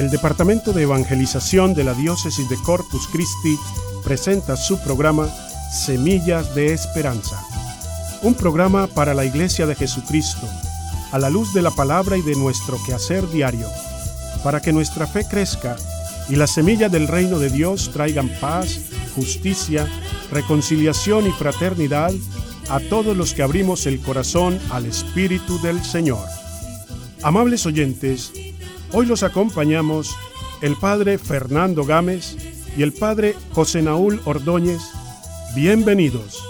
El Departamento de Evangelización de la Diócesis de Corpus Christi presenta su programa Semillas de Esperanza, un programa para la Iglesia de Jesucristo, a la luz de la palabra y de nuestro quehacer diario, para que nuestra fe crezca y las semillas del reino de Dios traigan paz, justicia, reconciliación y fraternidad a todos los que abrimos el corazón al Espíritu del Señor. Amables oyentes, hoy los acompañamos el Padre Fernando Gámez y el Padre José Naúl Ordóñez. Bienvenidos.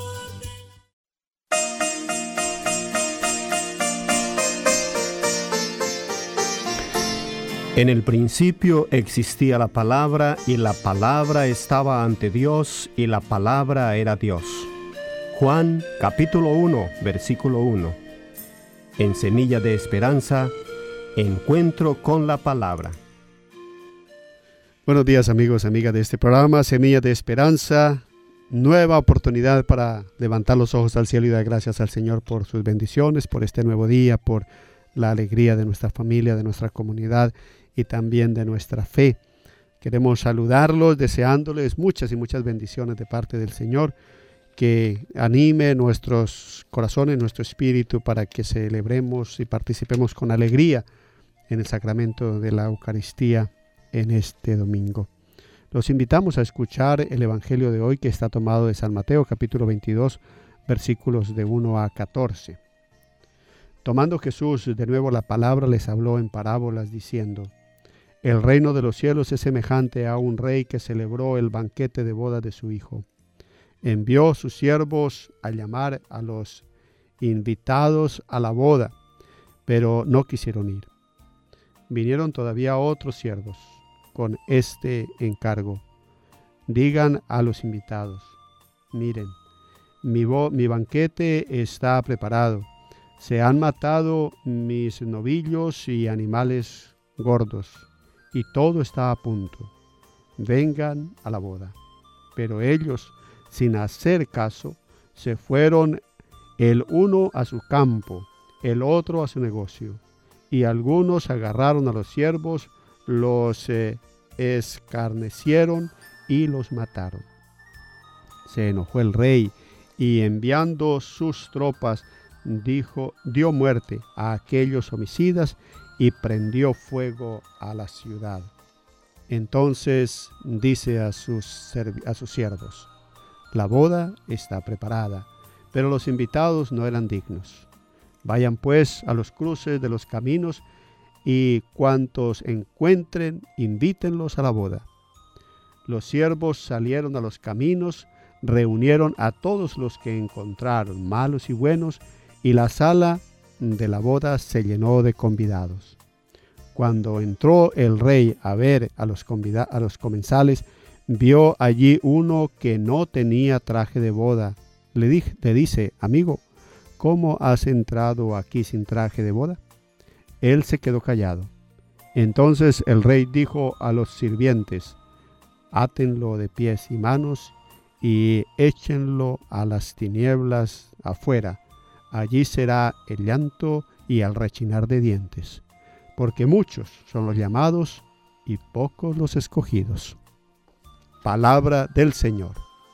En el principio existía la palabra, y la palabra estaba ante Dios, y la palabra era Dios. Juan capítulo 1, versículo 1. En Semilla de Esperanza, encuentro con la palabra. Buenos días, amigos, amigas de este programa, Semilla de Esperanza. Nueva oportunidad para levantar los ojos al cielo y dar gracias al Señor por sus bendiciones, por este nuevo día, por la alegría de nuestra familia, de nuestra comunidad y también de nuestra fe. Queremos saludarlos, deseándoles muchas y muchas bendiciones de parte del Señor, que anime nuestros corazones, nuestro espíritu, para que celebremos y participemos con alegría en el sacramento de la Eucaristía en este domingo. Los invitamos a escuchar el Evangelio de hoy, que está tomado de San Mateo, capítulo 22, versículos de 1 a 14. Tomando Jesús de nuevo la palabra, les habló en parábolas, diciendo: El reino de los cielos es semejante a un rey que celebró el banquete de boda de su hijo. Envió sus siervos a llamar a los invitados a la boda, pero no quisieron ir. Vinieron todavía otros siervos con este encargo: digan a los invitados, miren, mi banquete está preparado. Se han matado mis novillos y animales gordos, y todo está a punto. Vengan a la boda. Pero ellos, sin hacer caso, se fueron, el uno a su campo, el otro a su negocio. Y algunos agarraron a los siervos, los escarnecieron y los mataron. Se enojó el rey y, enviando sus tropas, dio muerte a aquellos homicidas y prendió fuego a la ciudad. Entonces dice a sus siervos: la boda está preparada, pero los invitados no eran dignos. Vayan pues a los cruces de los caminos, y cuantos encuentren, invítenlos a la boda. Los siervos salieron a los caminos, reunieron a todos los que encontraron, malos y buenos, y la sala de la boda se llenó de convidados. Cuando entró el rey a ver a los comensales, vio allí uno que no tenía traje de boda. Le dice: amigo, ¿cómo has entrado aquí sin traje de boda? Él se quedó callado. Entonces el rey dijo a los sirvientes: átenlo de pies y manos y échenlo a las tinieblas afuera. Allí será el llanto y el rechinar de dientes, porque muchos son los llamados y pocos los escogidos. Palabra del Señor.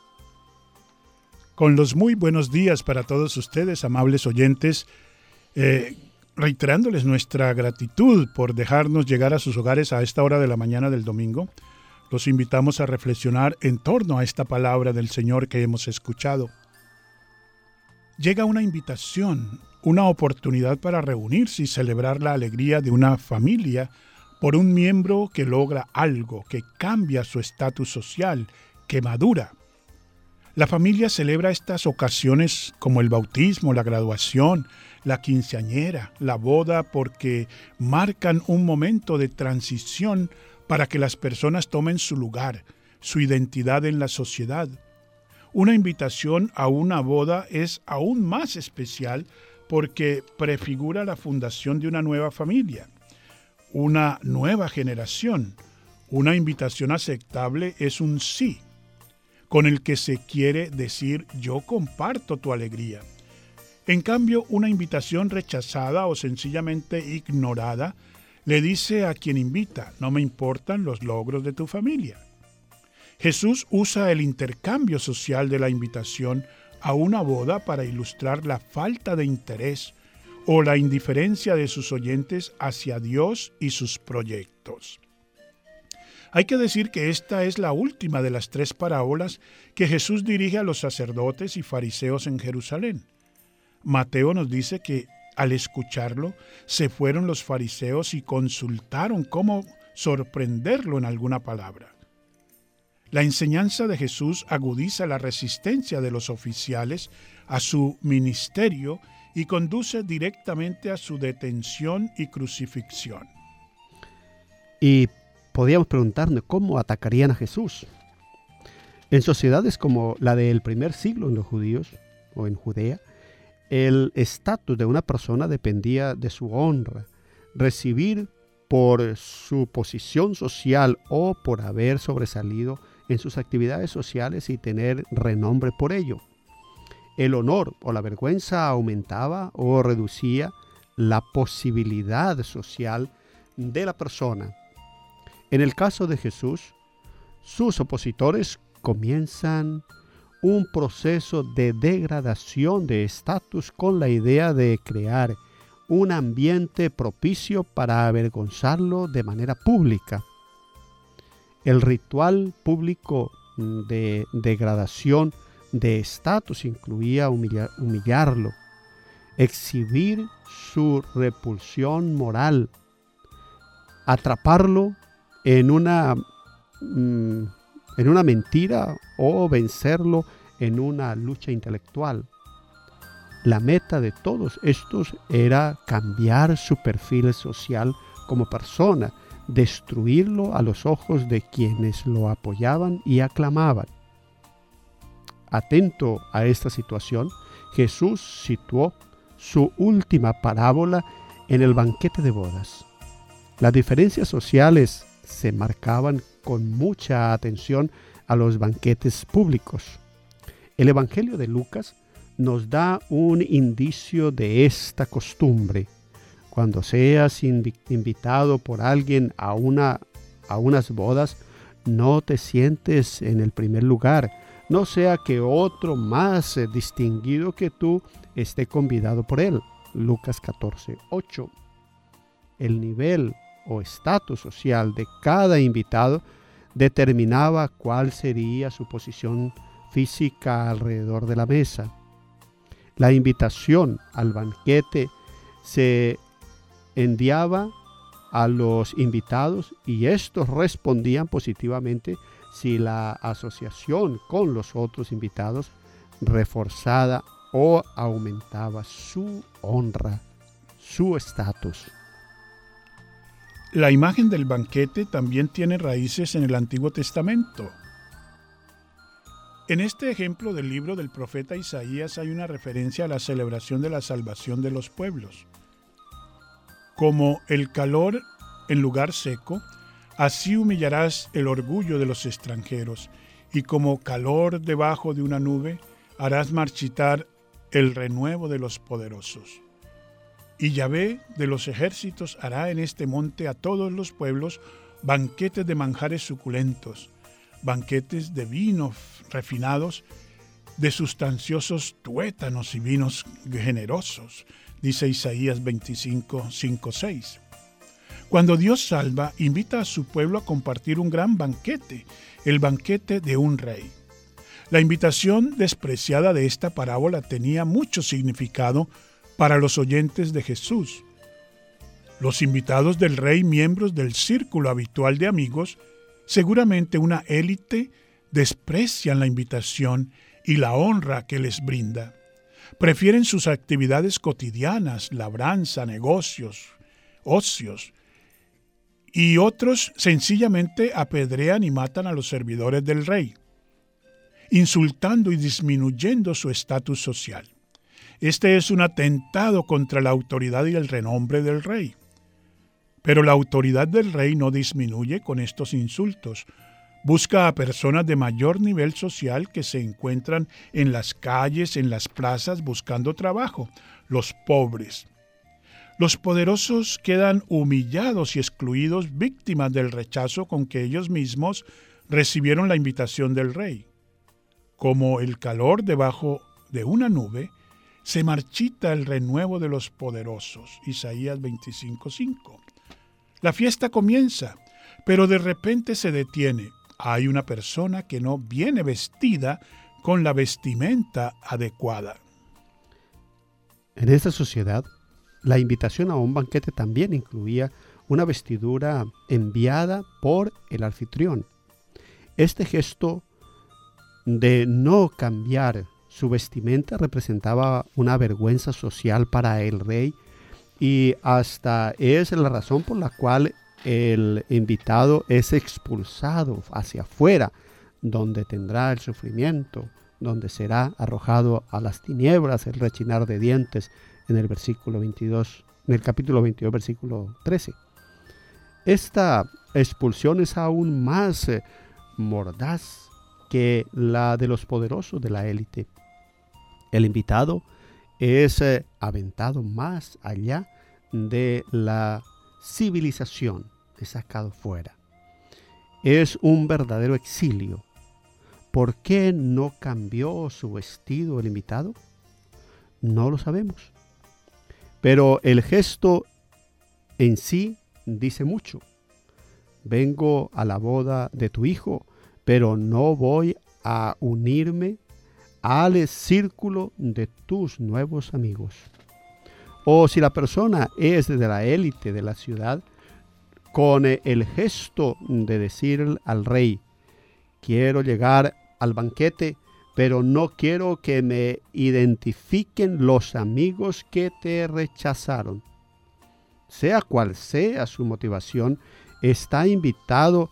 Con los muy buenos días para todos ustedes, amables oyentes, reiterándoles nuestra gratitud por dejarnos llegar a sus hogares a esta hora de la mañana del domingo, los invitamos a reflexionar en torno a esta palabra del Señor que hemos escuchado. Llega una invitación, una oportunidad para reunirse y celebrar la alegría de una familia por un miembro que logra algo, que cambia su estatus social, que madura. La familia celebra estas ocasiones como el bautismo, la graduación, la quinceañera, la boda, porque marcan un momento de transición para que las personas tomen su lugar, su identidad en la sociedad. Una invitación a una boda es aún más especial porque prefigura la fundación de una nueva familia, una nueva generación. Una invitación aceptable es un sí, con el que se quiere decir: yo comparto tu alegría. En cambio, una invitación rechazada o sencillamente ignorada Le dice a quien invita, no me importan los logros de tu familia. Jesús usa el intercambio social de la invitación a una boda para ilustrar la falta de interés o la indiferencia de sus oyentes hacia Dios y sus proyectos. Hay que decir que esta es la última de las 3 parábolas que Jesús dirige a los sacerdotes y fariseos en Jerusalén. Mateo nos dice que al escucharlo, se fueron los fariseos y consultaron cómo sorprenderlo en alguna palabra. La enseñanza de Jesús agudiza la resistencia de los oficiales a su ministerio y conduce directamente a su detención y crucifixión. Y podríamos preguntarnos cómo atacarían a Jesús. En sociedades como la del primer siglo en los judíos o en Judea, el estatus de una persona dependía de su honra, recibir por su posición social o por haber sobresalido en sus actividades sociales y tener renombre por ello. El honor o la vergüenza aumentaba o reducía la posibilidad social de la persona. En el caso de Jesús, sus opositores comienzan un proceso de degradación de estatus con la idea de crear un ambiente propicio para avergonzarlo de manera pública. El ritual público de degradación de estatus incluía humillarlo, exhibir su repulsión moral, atraparlo en una mentira o vencerlo en una lucha intelectual. La meta de todos estos era cambiar su perfil social como persona, destruirlo a los ojos de quienes lo apoyaban y aclamaban. Atento a esta situación, Jesús situó su última parábola en el banquete de bodas. Las diferencias sociales se marcaban con mucha atención a los banquetes públicos. El Evangelio de Lucas nos da un indicio de esta costumbre. Cuando seas invitado por alguien a unas bodas, no te sientes en el primer lugar, no sea que otro más distinguido que tú esté convidado por él. Lucas 14:8. El nivel o estatus social de cada invitado determinaba cuál sería su posición física alrededor de la mesa. La invitación al banquete se enviaba a los invitados y estos respondían positivamente si la asociación con los otros invitados reforzada o aumentaba su honra, su estatus. La imagen del banquete también tiene raíces en el Antiguo Testamento. En este ejemplo del libro del profeta Isaías hay una referencia a la celebración de la salvación de los pueblos. Como el calor en lugar seco, así humillarás el orgullo de los extranjeros, y como calor debajo de una nube, harás marchitar el renuevo de los poderosos. Y Yahvé de los ejércitos hará en este monte a todos los pueblos banquetes de manjares suculentos, banquetes de vinos refinados, de sustanciosos tuétanos y vinos generosos, dice Isaías 25, 5, 6. Cuando Dios salva, invita a su pueblo a compartir un gran banquete, el banquete de un rey. La invitación despreciada de esta parábola tenía mucho significado para los oyentes de Jesús. Los invitados del rey, miembros del círculo habitual de amigos, seguramente una élite, desprecian la invitación y la honra que les brinda. Prefieren sus actividades cotidianas, labranza, negocios, ocios, y otros sencillamente apedrean y matan a los servidores del rey, insultando y disminuyendo su estatus social. Este es un atentado contra la autoridad y el renombre del rey. Pero la autoridad del rey no disminuye con estos insultos. Busca a personas de mayor nivel social que se encuentran en las calles, en las plazas, buscando trabajo, los pobres. Los poderosos quedan humillados y excluidos, víctimas del rechazo con que ellos mismos recibieron la invitación del rey. Como el calor debajo de una nube, se marchita el renuevo de los poderosos. Isaías 25:5. La fiesta comienza, pero de repente se detiene. Hay una persona que no viene vestida con la vestimenta adecuada. En esta sociedad, la invitación a un banquete también incluía una vestidura enviada por el anfitrión. Este gesto de no cambiar su vestimenta representaba una vergüenza social para el rey, y hasta es la razón por la cual el invitado es expulsado hacia afuera, donde tendrá el sufrimiento, donde será arrojado a las tinieblas, el rechinar de dientes, en el versículo 22, en el capítulo 22, versículo 13. Esta expulsión es aún más mordaz que la de los poderosos de la élite. El invitado es aventado más allá de la civilización, es sacado fuera. Es un verdadero exilio. ¿Por qué no cambió su vestido el invitado? No lo sabemos. Pero el gesto en sí dice mucho. Vengo a la boda de tu hijo, pero no voy a unirme al círculo de tus nuevos amigos. O si la persona es de la élite de la ciudad, con el gesto de decir al rey, quiero llegar al banquete, pero no quiero que me identifiquen los amigos que te rechazaron. Sea cual sea su motivación, este invitado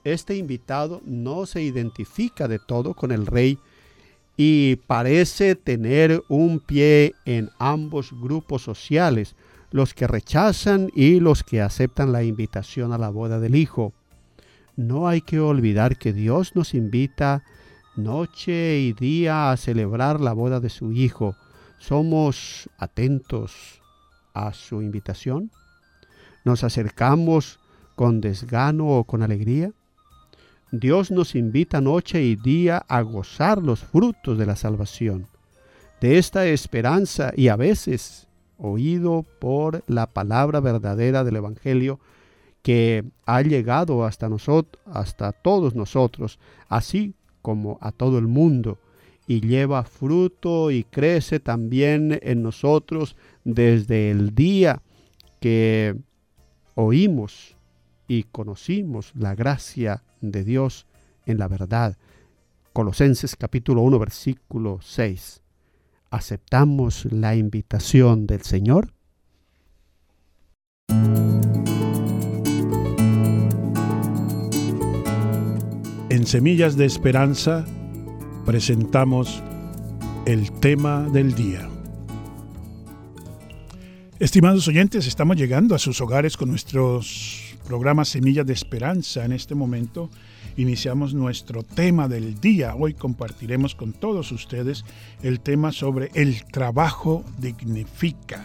no se identifica de todo con el rey y parece tener un pie en ambos grupos sociales, los que rechazan y los que aceptan la invitación a la boda del Hijo. No hay que olvidar que Dios nos invita noche y día a celebrar la boda de su Hijo. ¿Somos atentos a su invitación? ¿Nos acercamos con desgano o con alegría? Dios nos invita noche y día a gozar los frutos de la salvación, de esta esperanza, y a veces oído por la palabra verdadera del Evangelio que ha llegado hasta todos nosotros, así como a todo el mundo, y lleva fruto y crece también en nosotros desde el día que oímos y conocimos la gracia de Dios en la verdad. Colosenses capítulo 1, versículo 6. ¿Aceptamos la invitación del Señor? En Semillas de Esperanza presentamos el tema del día. Estimados oyentes, estamos llegando a sus hogares con nuestros programas Semillas de Esperanza. En este momento iniciamos nuestro tema del día. Hoy compartiremos con todos ustedes el tema sobre el trabajo dignifica.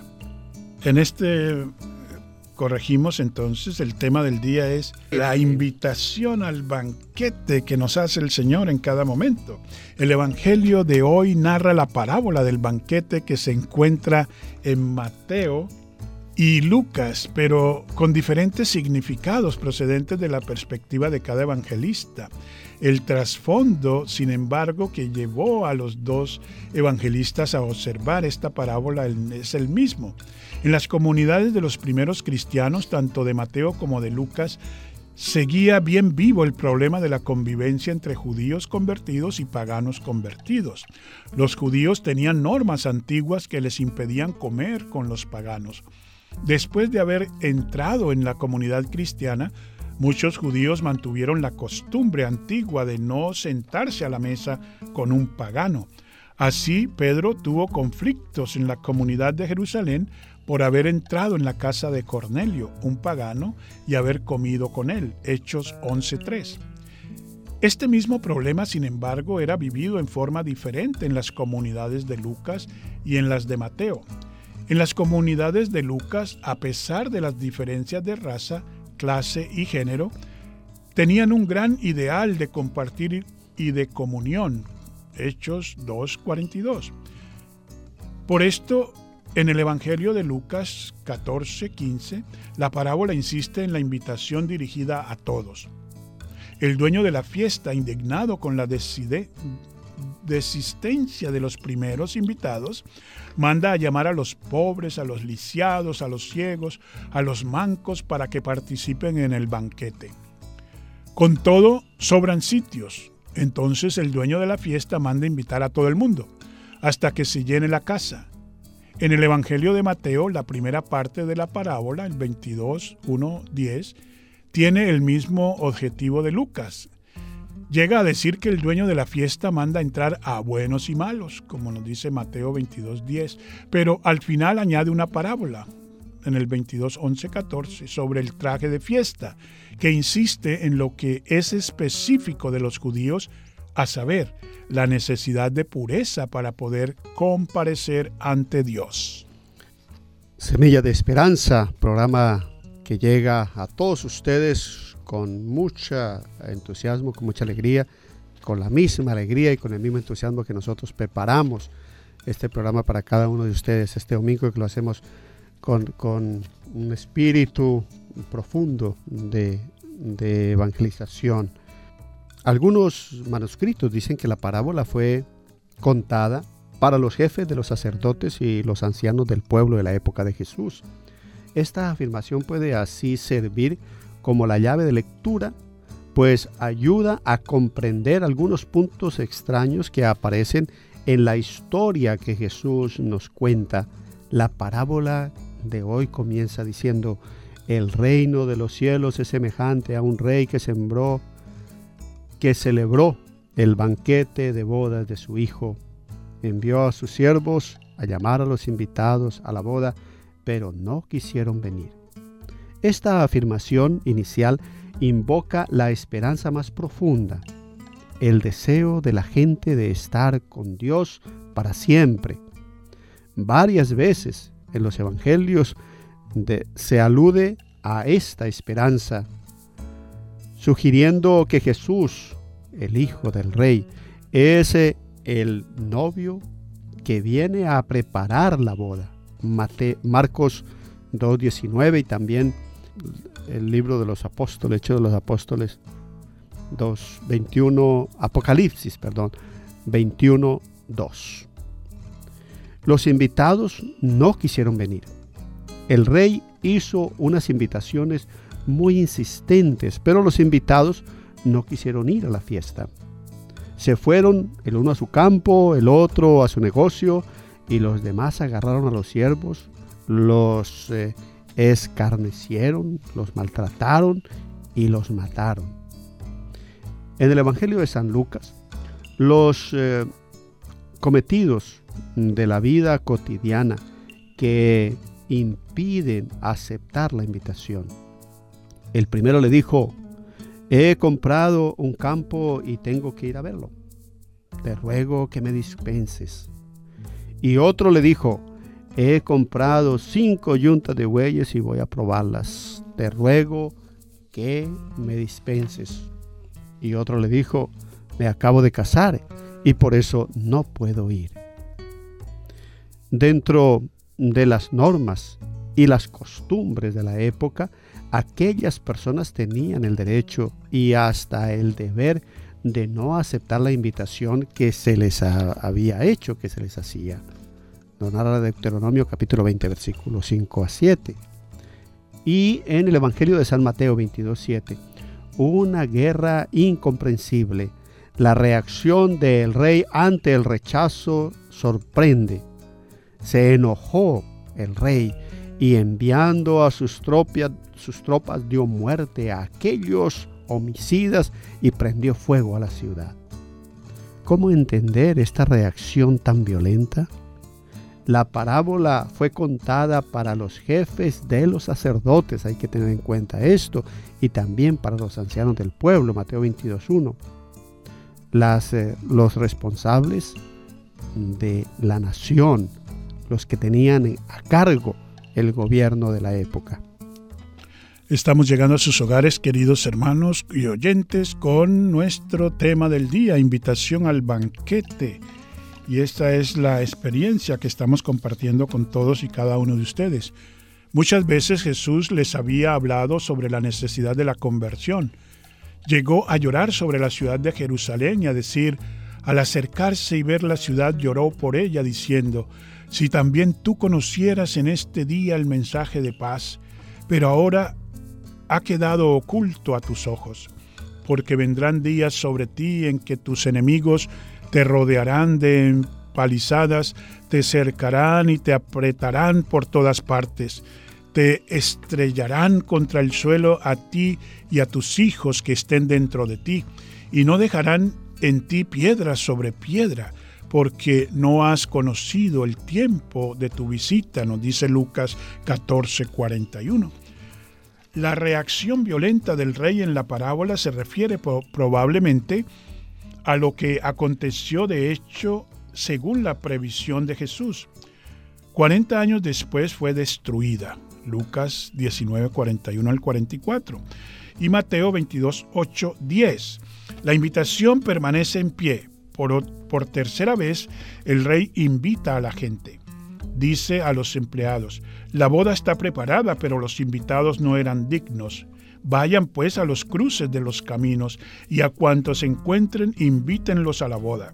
Corregimos entonces, el tema del día es la invitación al banquete que nos hace el Señor en cada momento. El Evangelio de hoy narra la parábola del banquete que se encuentra en Mateo y Lucas, pero con diferentes significados procedentes de la perspectiva de cada evangelista. El trasfondo, sin embargo, que llevó a los dos evangelistas a observar esta parábola es el mismo. En las comunidades de los primeros cristianos, tanto de Mateo como de Lucas, seguía bien vivo el problema de la convivencia entre judíos convertidos y paganos convertidos. Los judíos tenían normas antiguas que les impedían comer con los paganos. Después de haber entrado en la comunidad cristiana, muchos judíos mantuvieron la costumbre antigua de no sentarse a la mesa con un pagano. Así, Pedro tuvo conflictos en la comunidad de Jerusalén por haber entrado en la casa de Cornelio, un pagano, y haber comido con él. Hechos 11:3. Este mismo problema, sin embargo, era vivido en forma diferente en las comunidades de Lucas y en las de Mateo. En las comunidades de Lucas, a pesar de las diferencias de raza, clase y género, tenían un gran ideal de compartir y de comunión. Hechos 2:42. Por esto, en el Evangelio de Lucas 14:15, la parábola insiste en la invitación dirigida a todos. El dueño de la fiesta, indignado con la desistencia de los primeros invitados, manda a llamar a los pobres, a los lisiados, a los ciegos, a los mancos para que participen en el banquete. Con todo, sobran sitios. Entonces el dueño de la fiesta manda invitar a todo el mundo, hasta que se llene la casa. En el Evangelio de Mateo, la primera parte de la parábola, el 22:1-10, tiene el mismo objetivo de Lucas. Llega a decir que el dueño de la fiesta manda entrar a buenos y malos, como nos dice Mateo 22:10, pero al final añade una parábola, en el 22:11-14, sobre el traje de fiesta, que insiste en lo que es específico de los judíos, a saber, la necesidad de pureza para poder comparecer ante Dios. Semilla de Esperanza, programa que llega a todos ustedes con mucho entusiasmo, con mucha alegría, con la misma alegría y con el mismo entusiasmo que nosotros preparamos este programa para cada uno de ustedes este domingo, que lo hacemos con un espíritu profundo de evangelización. Algunos manuscritos dicen que la parábola fue contada para los jefes de los sacerdotes y los ancianos del pueblo de la época de Jesús. Esta afirmación puede así servir como la llave de lectura, pues ayuda a comprender algunos puntos extraños que aparecen en la historia que Jesús nos cuenta. La parábola de hoy comienza diciendo: el reino de los cielos es semejante a un rey que celebró el banquete de bodas de su hijo. Envió a sus siervos a llamar a los invitados a la boda, pero no quisieron venir. Esta afirmación inicial invoca la esperanza más profunda, el deseo de la gente de estar con Dios para siempre. Varias veces en los evangelios se alude a esta esperanza, sugiriendo que Jesús, el Hijo del Rey, es el novio que viene a preparar la boda. Marcos 2:19 y también el libro de los apóstoles, Hechos de los Apóstoles 2:21, Apocalipsis, 21:2. Los invitados no quisieron venir. El rey hizo unas invitaciones muy insistentes, pero los invitados no quisieron ir a la fiesta. Se fueron el uno a su campo, el otro a su negocio, y los demás agarraron a los siervos, los escarnecieron, los maltrataron y los mataron. En el Evangelio de San Lucas, los cometidos de la vida cotidiana que impiden aceptar la invitación. El primero le dijo: he comprado un campo y tengo que ir a verlo. Te ruego que me dispenses. Y otro le dijo: he comprado 5 yuntas de bueyes y voy a probarlas. Te ruego que me dispenses. Y otro le dijo: me acabo de casar y por eso no puedo ir. Dentro de las normas y las costumbres de la época, aquellas personas tenían el derecho y hasta el deber de no aceptar la invitación que se les había hecho, que se les hacía. Nos narra Deuteronomio capítulo 20, versículos 5-7. Y en el Evangelio de San Mateo 22:7, una guerra incomprensible. La reacción del rey ante el rechazo sorprende. Se enojó el rey y enviando a sus tropas dio muerte a aquellos homicidas y prendió fuego a la ciudad. ¿Cómo entender esta reacción tan violenta? La parábola fue contada para los jefes de los sacerdotes, hay que tener en cuenta esto, y también para los ancianos del pueblo, Mateo 22:1. Los responsables de la nación, los que tenían a cargo el gobierno de la época. Estamos llegando a sus hogares, queridos hermanos y oyentes, con nuestro tema del día, invitación al banquete. Y esta es la experiencia que estamos compartiendo con todos y cada uno de ustedes. Muchas veces Jesús les había hablado sobre la necesidad de la conversión. Llegó a llorar sobre la ciudad de Jerusalén y a decir, al acercarse y ver la ciudad lloró por ella diciendo, si también tú conocieras en este día el mensaje de paz, pero ahora ha quedado oculto a tus ojos, porque vendrán días sobre ti en que tus enemigos te rodearán de empalizadas, te cercarán y te apretarán por todas partes, te estrellarán contra el suelo a ti y a tus hijos que estén dentro de ti, y no dejarán en ti piedra sobre piedra, porque no has conocido el tiempo de tu visita, nos dice Lucas 14:41. La reacción violenta del rey en la parábola se refiere probablemente a lo que aconteció de hecho según la previsión de Jesús. 40 años después fue destruida, Lucas 19:41 al 44, y Mateo 22:8-10. La invitación permanece en pie. Por tercera vez, el rey invita a la gente. Dice a los empleados, la boda está preparada, pero los invitados no eran dignos. Vayan pues a los cruces de los caminos, y a cuantos encuentren, invítenlos a la boda.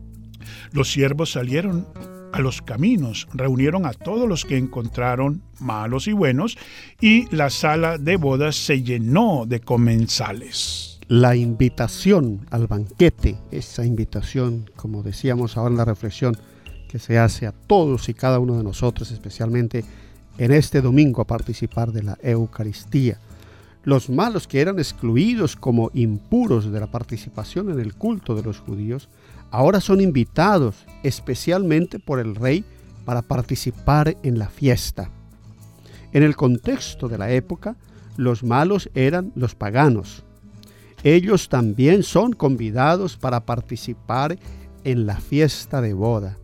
Los siervos salieron a los caminos, reunieron a todos los que encontraron, malos y buenos, y la sala de bodas se llenó de comensales. La invitación al banquete, esa invitación, como decíamos ahora en la reflexión, que se hace a todos y cada uno de nosotros, especialmente en este domingo, a participar de la Eucaristía. Los malos que eran excluidos como impuros de la participación en el culto de los judíos, ahora son invitados especialmente por el rey para participar en la fiesta. En el contexto de la época, los malos eran los paganos. Ellos también son convidados para participar en la fiesta de boda.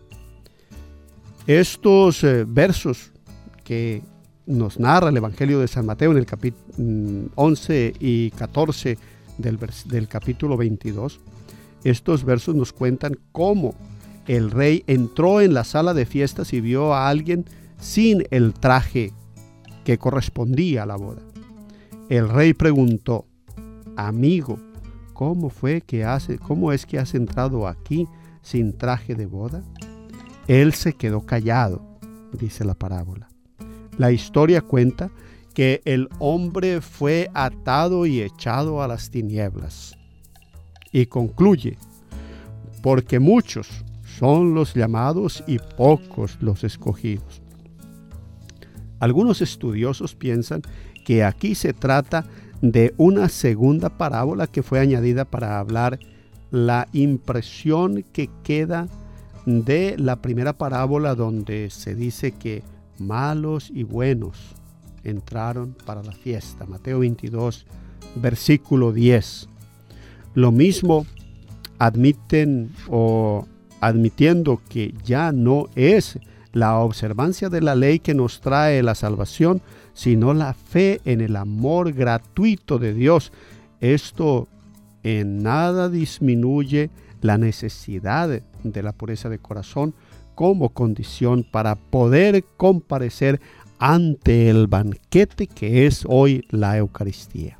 Estos versos que nos narra el Evangelio de San Mateo en el capítulo 11 y 14 del capítulo 22, estos versos nos cuentan cómo el rey entró en la sala de fiestas y vio a alguien sin el traje que correspondía a la boda. El rey preguntó, amigo, ¿cómo es que has entrado aquí sin traje de boda? Él se quedó callado, dice la parábola. La historia cuenta que el hombre fue atado y echado a las tinieblas. Y concluye, porque muchos son los llamados y pocos los escogidos. Algunos estudiosos piensan que aquí se trata de una segunda parábola que fue añadida para hablar la impresión que queda de la primera parábola, donde se dice que malos y buenos entraron para la fiesta. Mateo 22, versículo 10. Lo mismo admitiendo que ya no es la observancia de la ley que nos trae la salvación, sino la fe en el amor gratuito de Dios. Esto en nada disminuye la necesidad de la pureza de corazón como condición para poder comparecer ante el banquete que es hoy la Eucaristía.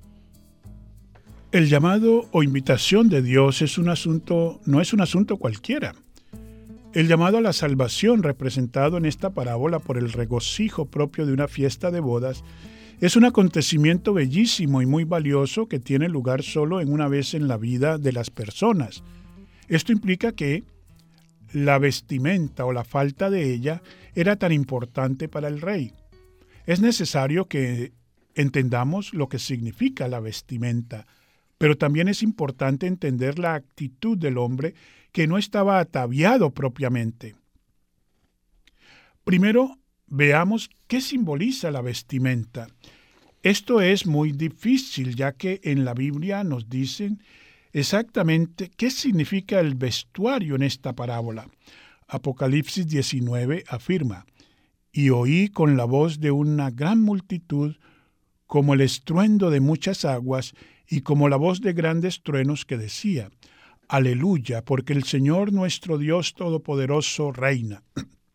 El llamado o invitación de Dios no es un asunto cualquiera. El llamado a la salvación representado en esta parábola por el regocijo propio de una fiesta de bodas es un acontecimiento bellísimo y muy valioso que tiene lugar solo en una vez en la vida de las personas. Esto implica que la vestimenta o la falta de ella era tan importante para el rey. Es necesario que entendamos lo que significa la vestimenta, pero también es importante entender la actitud del hombre que no estaba ataviado propiamente. Primero, veamos qué simboliza la vestimenta. Esto es muy difícil, ya que en la Biblia nos dicen exactamente qué significa el vestuario en esta parábola. Apocalipsis 19 afirma: y oí con la voz de una gran multitud, como el estruendo de muchas aguas, y como la voz de grandes truenos que decía: Aleluya, porque el Señor nuestro Dios Todopoderoso reina.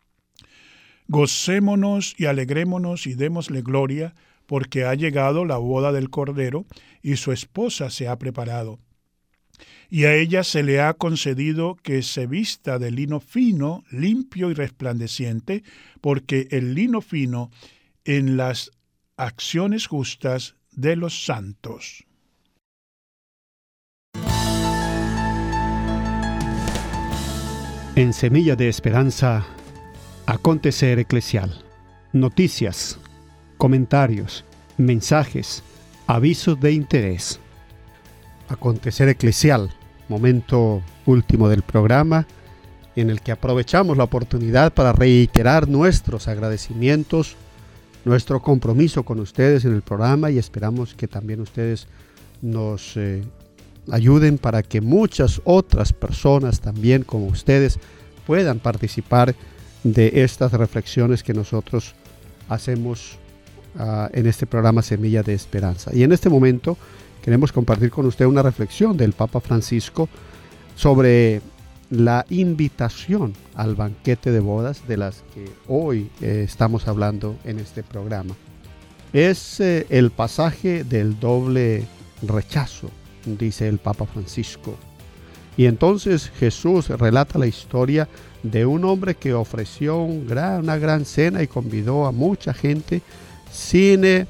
Gocémonos y alegrémonos y démosle gloria, porque ha llegado la boda del Cordero, y su esposa se ha preparado. Y a ella se le ha concedido que se vista de lino fino, limpio y resplandeciente, porque el lino fino en las acciones justas de los santos. En Semilla de Esperanza, acontecer eclesial. Noticias, comentarios, mensajes, avisos de interés. Acontecer eclesial, momento último del programa, en el que aprovechamos la oportunidad para reiterar nuestros agradecimientos, nuestro compromiso con ustedes en el programa, y esperamos que también ustedes nos ayuden para que muchas otras personas también como ustedes puedan participar de estas reflexiones que nosotros hacemos en este programa Semilla de Esperanza. Y en este momento queremos compartir con usted una reflexión del Papa Francisco sobre la invitación al banquete de bodas de las que hoy estamos hablando en este programa. Es el pasaje del doble rechazo, dice el Papa Francisco. Y entonces Jesús relata la historia de un hombre que ofreció una gran cena y convidó a mucha gente sin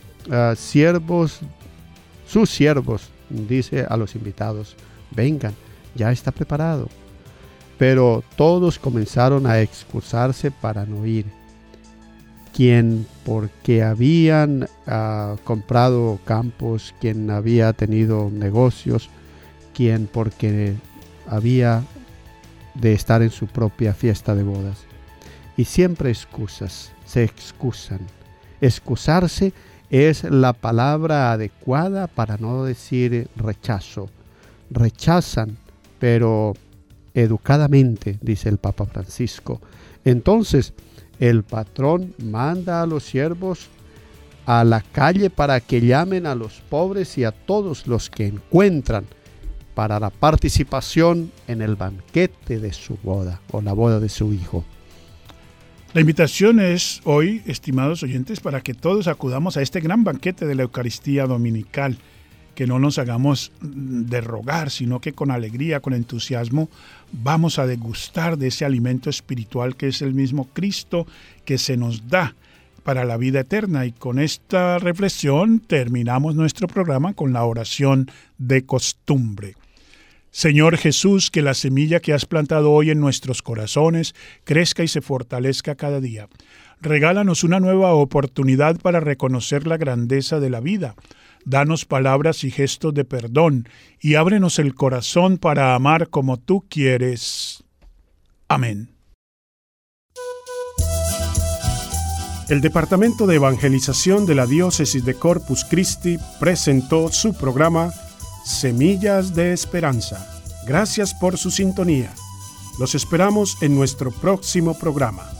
sus siervos, dice a los invitados: vengan, ya está preparado. Pero todos comenzaron a excusarse para no ir. Quien porque habían comprado campos, quien había tenido negocios, quien porque había de estar en su propia fiesta de bodas. Y siempre excusas, se excusan. Excusarse es la palabra adecuada para no decir rechazo. Rechazan, pero educadamente, dice el Papa Francisco. Entonces, el patrón manda a los siervos a la calle para que llamen a los pobres y a todos los que encuentran para la participación en el banquete de su boda o la boda de su hijo. La invitación es hoy, estimados oyentes, para que todos acudamos a este gran banquete de la Eucaristía Dominical, que no nos hagamos de rogar, sino que con alegría, con entusiasmo, vamos a degustar de ese alimento espiritual que es el mismo Cristo que se nos da para la vida eterna. Y con esta reflexión terminamos nuestro programa con la oración de costumbre. Señor Jesús, que la semilla que has plantado hoy en nuestros corazones crezca y se fortalezca cada día. Regálanos una nueva oportunidad para reconocer la grandeza de la vida. Danos palabras y gestos de perdón y ábrenos el corazón para amar como tú quieres. Amén. El Departamento de Evangelización de la Diócesis de Corpus Christi presentó su programa Semillas de Esperanza. Gracias por su sintonía. Los esperamos en nuestro próximo programa.